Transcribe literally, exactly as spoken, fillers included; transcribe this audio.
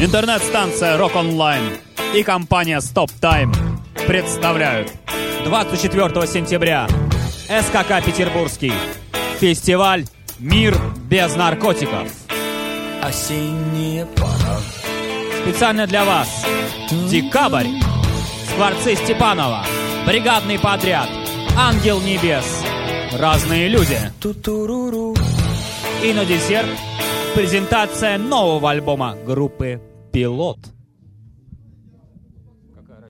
Интернет-станция Rock Online и компания Stop Time представляют двадцать четвёртого сентября СКК Петербургский фестиваль «Мир без наркотиков». Осенняя пора. Специально для вас «Декабрь», «Скворцы Степанова», «Бригадный подряд», «Ангел небес», «Разные люди». Ту-туруру. И на десерт презентация нового альбома группы «Пилот».